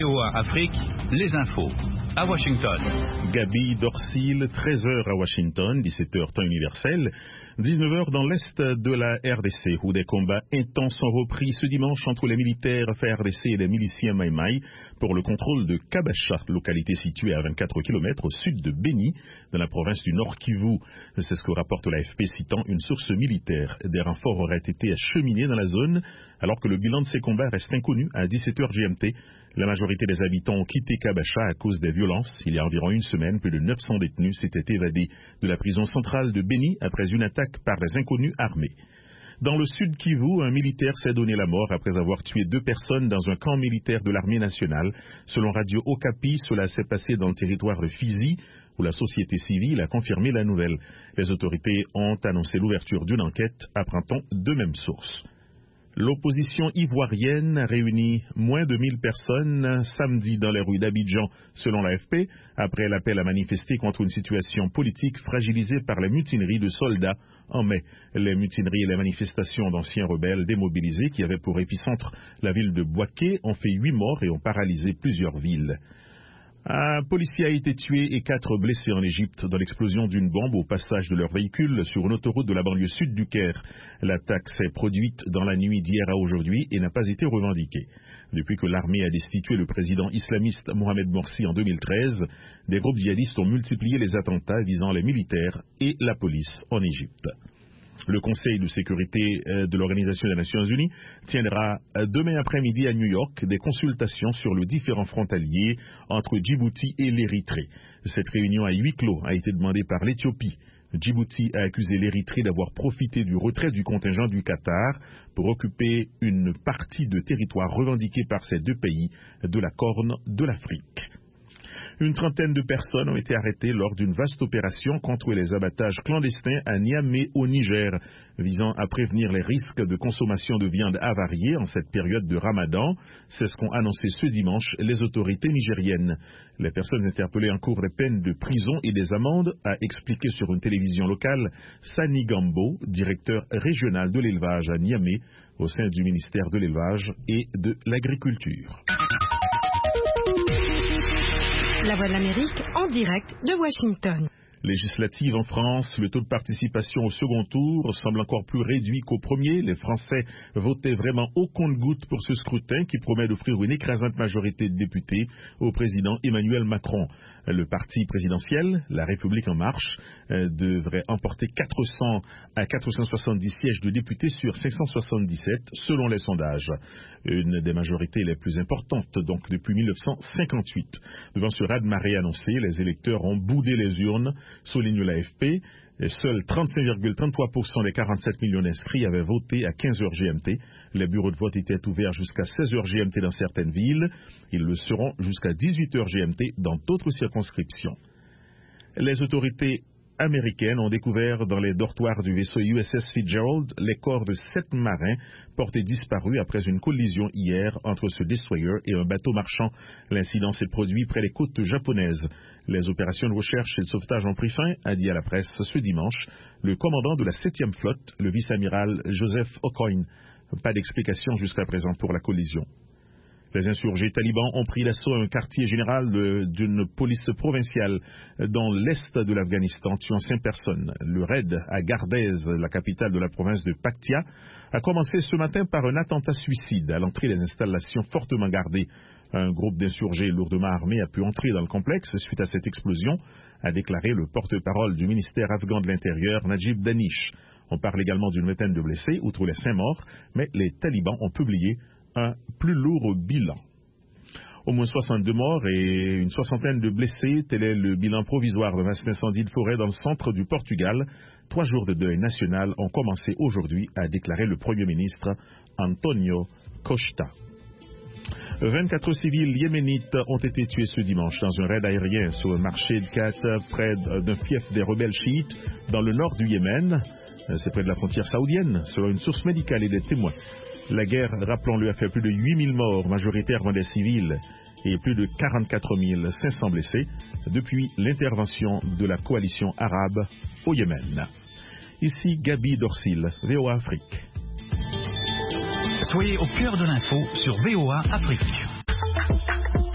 VOA Afrique, les infos. À Washington. Gaby Dorsil, 13h à Washington, 17h temps universel, 19h dans l'est de la RDC, où des combats intenses sont repris ce dimanche entre les militaires FARDC et les miliciens Mai Mai pour le contrôle de Kabacha, localité située à 24 km au sud de Beni, dans la province du Nord Kivu. C'est ce que rapporte l'AFP citant une source militaire. Des renforts auraient été acheminés dans la zone, alors que le bilan de ces combats reste inconnu à 17h GMT. La majorité des habitants ont quitté Kabacha à cause des violences. Il y a environ une semaine, plus de 900 détenus s'étaient évadés de la prison centrale de Beni après une attaque par des inconnus armés. Dans le sud Kivu, un militaire s'est donné la mort après avoir tué 2 personnes dans un camp militaire de l'armée nationale. Selon Radio Okapi, cela s'est passé dans le territoire de Fizi, où la société civile a confirmé la nouvelle. Les autorités ont annoncé l'ouverture d'une enquête, apprend-on de même source. L'opposition ivoirienne a réuni moins de 1000 personnes samedi dans les rues d'Abidjan, selon l'AFP, après l'appel à manifester contre une situation politique fragilisée par les mutineries de soldats en mai. Les mutineries et les manifestations d'anciens rebelles démobilisés qui avaient pour épicentre la ville de Bouaké ont fait 8 morts et ont paralysé plusieurs villes. Un policier a été tué et 4 blessés en Égypte dans l'explosion d'une bombe au passage de leur véhicule sur une autoroute de la banlieue sud du Caire. L'attaque s'est produite dans la nuit d'hier à aujourd'hui et n'a pas été revendiquée. Depuis que l'armée a destitué le président islamiste Mohamed Morsi en 2013, des groupes djihadistes ont multiplié les attentats visant les militaires et la police en Égypte. Le Conseil de sécurité de l'Organisation des Nations Unies tiendra demain après-midi à New York des consultations sur le différend frontalier entre Djibouti et l'Érythrée. Cette réunion à huis clos a été demandée par l'Éthiopie. Djibouti a accusé l'Érythrée d'avoir profité du retrait du contingent du Qatar pour occuper une partie de territoire revendiqué par ces 2 pays de la Corne de l'Afrique. Une trentaine de personnes ont été arrêtées lors d'une vaste opération contre les abattages clandestins à Niamey au Niger, visant à prévenir les risques de consommation de viande avariée en cette période de Ramadan. C'est ce qu'ont annoncé ce dimanche les autorités nigériennes. Les personnes interpellées encourent des peines de prison et des amendes, a expliqué sur une télévision locale Sani Gambo, directeur régional de l'élevage à Niamey, au sein du ministère de l'élevage et de l'agriculture. La Voix de l'Amérique en direct de Washington. Législative en France, le taux de participation au second tour semble encore plus réduit qu'au premier. Les Français votaient vraiment au compte-gouttes pour ce scrutin qui promet d'offrir une écrasante majorité de députés au président Emmanuel Macron. Le parti présidentiel, La République en marche, devrait emporter 400 à 470 sièges de députés sur 577 selon les sondages. Une des majorités les plus importantes donc depuis 1958. Devant ce raz-de-marée annoncé, les électeurs ont boudé les urnes, souligne l'AFP. Seuls 35,33% des 47 millions d'inscrits avaient voté à 15h GMT. Les bureaux de vote étaient ouverts jusqu'à 16h GMT dans certaines villes. Ils le seront jusqu'à 18h GMT dans d'autres circonscriptions. Les autorités américaines ont découvert dans les dortoirs du vaisseau USS Fitzgerald les corps de 7 marins portés disparus après une collision hier entre ce destroyer et un bateau marchand. L'incident s'est produit près des côtes japonaises. Les opérations de recherche et de sauvetage ont pris fin, a dit à la presse ce dimanche le commandant de la 7e flotte, le vice-amiral Joseph Aucoin. Pas d'explication jusqu'à présent pour la collision. Les insurgés talibans ont pris l'assaut à un quartier général d'une police provinciale dans l'est de l'Afghanistan, tuant 5 personnes. Le raid à Gardez, la capitale de la province de Paktia, a commencé ce matin par un attentat suicide à l'entrée des installations fortement gardées. Un groupe d'insurgés lourdement armés a pu entrer dans le complexe suite à cette explosion, a déclaré le porte-parole du ministère afghan de l'Intérieur, Najib Danish. On parle également d'une vingtaine de blessés, outre les 5 morts, mais les talibans ont publié un plus lourd bilan. Au moins 62 morts et une soixantaine de blessés, tel est le bilan provisoire d'un vaste incendie de forêt dans le centre du Portugal. 3 jours de deuil national ont commencé aujourd'hui, a déclaré le Premier ministre Antonio Costa. 24 civils yéménites ont été tués ce dimanche dans un raid aérien sur le marché de Kat, près d'un fief des rebelles chiites dans le nord du Yémen. C'est près de la frontière saoudienne, selon une source médicale et des témoins. La guerre, rappelons-le, a fait plus de 8000 morts, majoritairement des civils, et plus de 44 500 blessés depuis l'intervention de la coalition arabe au Yémen. Ici Gaby Dorsil, VOA Afrique. Soyez au cœur de l'info sur VOA Afrique.